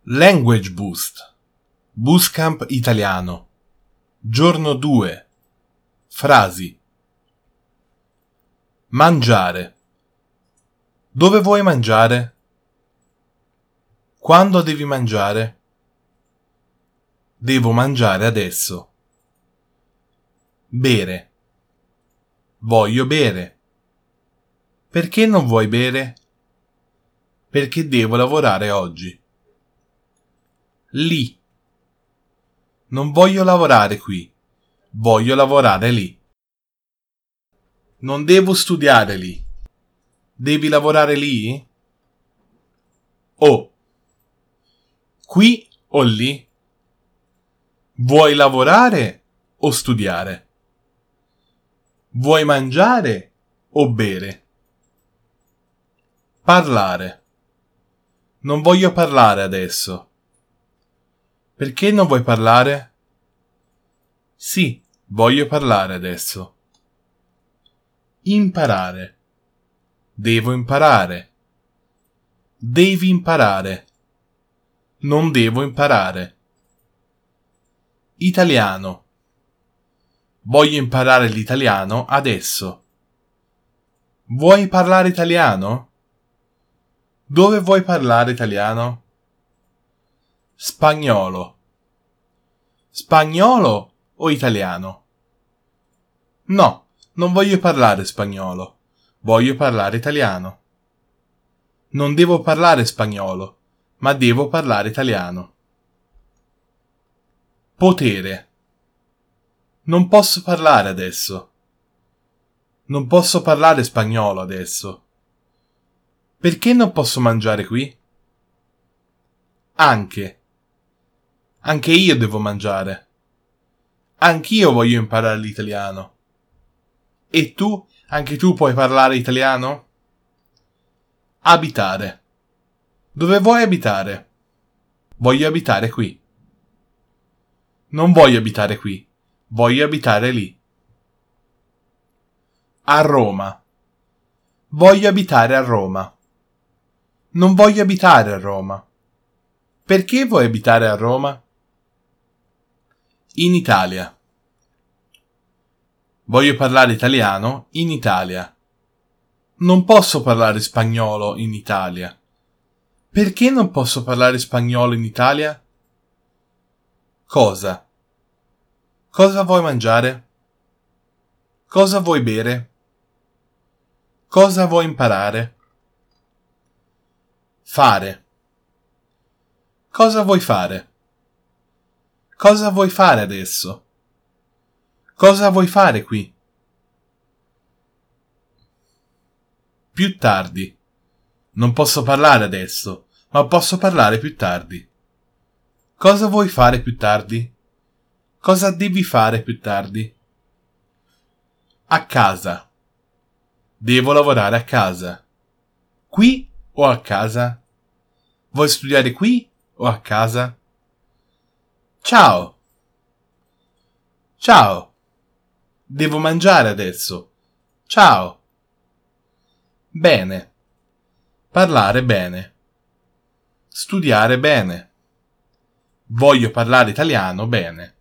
Language Boost. Bootcamp italiano. Giorno 2. Frasi. Mangiare. Dove vuoi mangiare? Quando devi mangiare? Devo mangiare adesso. Bere. Voglio bere. Perché non vuoi bere? Perché devo lavorare oggi. Lì. Non voglio lavorare qui. Voglio lavorare lì. Non devo studiare lì. Devi lavorare lì? O. Qui o lì? Vuoi lavorare o studiare? Vuoi mangiare o bere? Parlare. Non voglio parlare adesso. Perché non vuoi parlare? Sì, voglio parlare adesso. Imparare. Devo imparare. Devi imparare. Non devo imparare. Italiano. Voglio imparare l'italiano adesso. Vuoi parlare italiano? Dove vuoi parlare italiano? Spagnolo. Spagnolo o italiano? No, non voglio parlare spagnolo. Voglio parlare italiano. Non devo parlare spagnolo, ma devo parlare italiano. Potere. Non posso parlare adesso. Non posso parlare spagnolo adesso. Perché non posso mangiare qui? Anche. Anche io devo mangiare. Anch'io voglio imparare l'italiano. E tu? Anche tu puoi parlare italiano? Abitare. Dove vuoi abitare? Voglio abitare qui. Non voglio abitare qui. Voglio abitare lì. A Roma. Voglio abitare a Roma. Non voglio abitare a Roma. Perché vuoi abitare a Roma? In Italia. Voglio parlare italiano in Italia. Non posso parlare spagnolo in Italia. Perché non posso parlare spagnolo in Italia? Cosa? Cosa vuoi mangiare? Cosa vuoi bere? Cosa vuoi imparare? Fare. Cosa vuoi fare? Cosa vuoi fare adesso? Cosa vuoi fare qui? Più tardi. Non posso parlare adesso, ma posso parlare più tardi. Cosa vuoi fare più tardi? Cosa devi fare più tardi? A casa. Devo lavorare a casa. Qui o a casa? Vuoi studiare qui o a casa? Ciao. Ciao. Devo mangiare adesso. Ciao. Bene. Parlare bene. Studiare bene. Voglio parlare italiano bene.